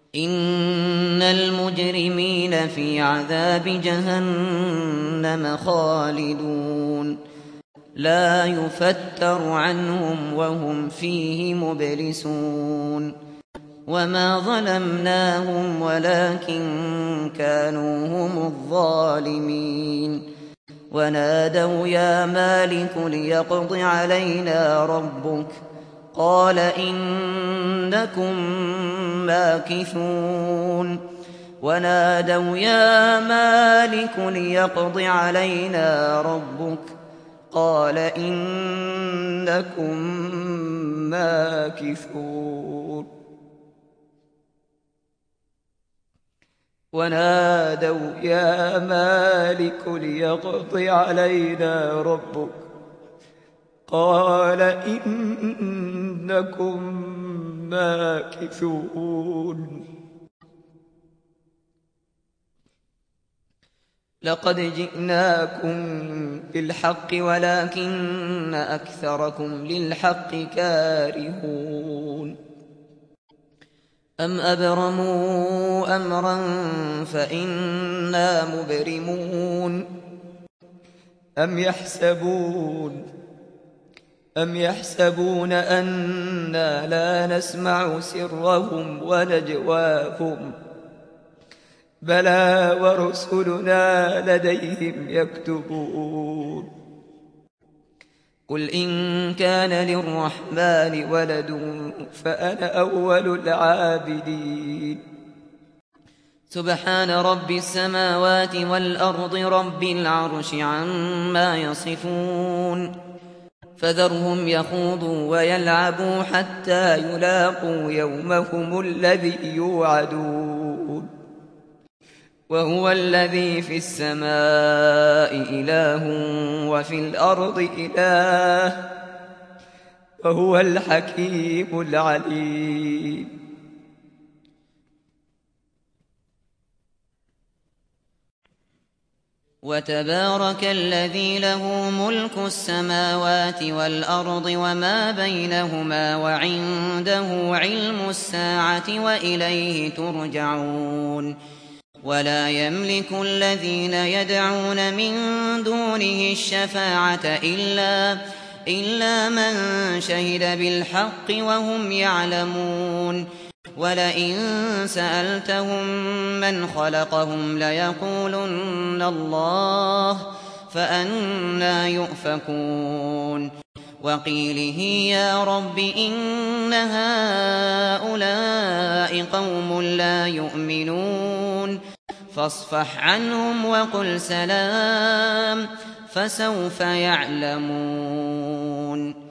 إن المجرمين في عذاب جهنم خالدون لا يفتر عنهم وهم فيه مبلسون وما ظلمناهم ولكن كانوا هم الظالمين ونادوا يا مالك ليقض علينا ربك قال إنكم ماكثون ونادوا يا مالك ليقض علينا ربك قال إنكم ماكثون ونادوا يا مالك ليقض علينا ربك قال إنكم ماكثون لقد جئناكم بالحق ولكن أكثركم للحق كارهون أم أبرموا أمرا فإنا مبرمون أم يحسبون أنا لا نسمع سرهم ونجواهم بلى ورسلنا لديهم يكتبون قل إن كان للرحمن ولد فأنا أول العابدين سبحان رب السماوات والأرض رب العرش عما يصفون فذرهم يخوضوا ويلعبوا حتى يلاقوا يومهم الذي يوعدون وهو الذي في السماء إله وفي الأرض إله وهو الحكيم العليم وتبارك الذي له ملك السماوات والأرض وما بينهما وعنده علم الساعة وإليه ترجعون ولا يملك الذين يدعون من دونه الشفاعة إلا من شهد بالحق وهم يعلمون ولئن سألتهم من خلقهم ليقولن الله فأنى يؤفكون وقيله يا رب إن هؤلاء قوم لا يؤمنون فاصفح عنهم وقل سلام فسوف يعلمون